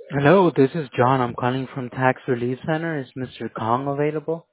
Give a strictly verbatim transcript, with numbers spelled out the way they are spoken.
Hello, this is John. I'm calling from Tax Relief Center. Is Mister Kong available?